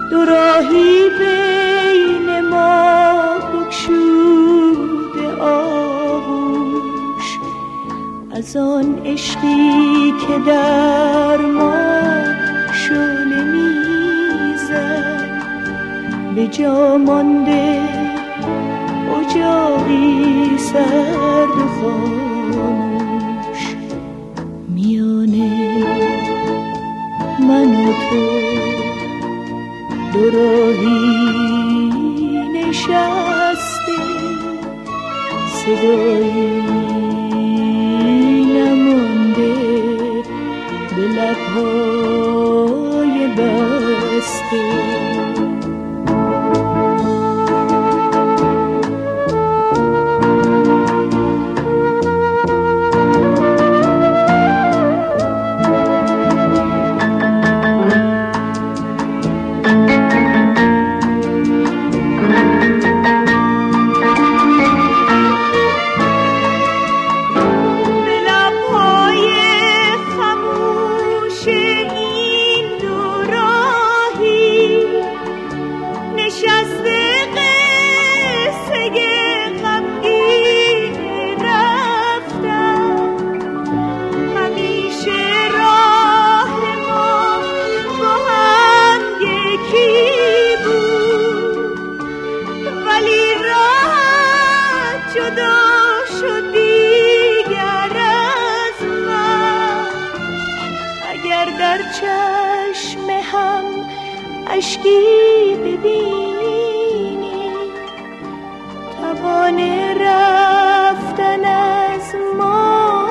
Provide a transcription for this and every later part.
دو راهی بین ما بگشوده آغوش، از آن عشقی که در ما شعله میزد، به جا مانده اجاقی سرد و خاموش. میانه من و تو دو راهی نشسته، صدایی نمانده به لبهای بسته. در چشم هم اشکی ببینی، توان رفتن از ما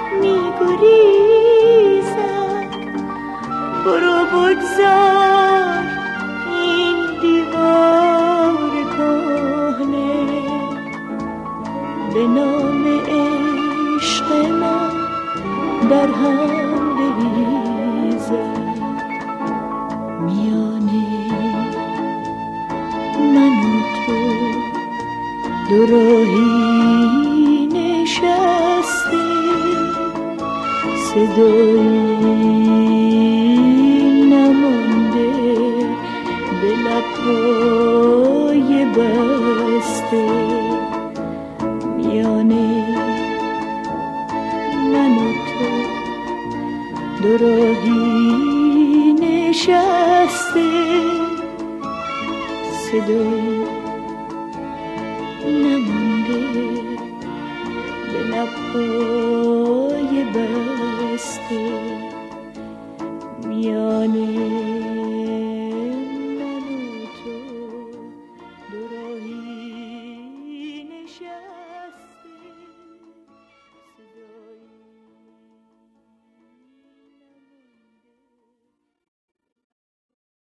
میگریزد. برو بگذار این دیوار کهنه به نام عشق ما در هم بریزد. میانه من و تو دو راهی نشسته، صدایی نمانده به لبهای بسته. میانه من و تو دو راهی نشسته، صدایی نمانده به لبهای بسته. میانه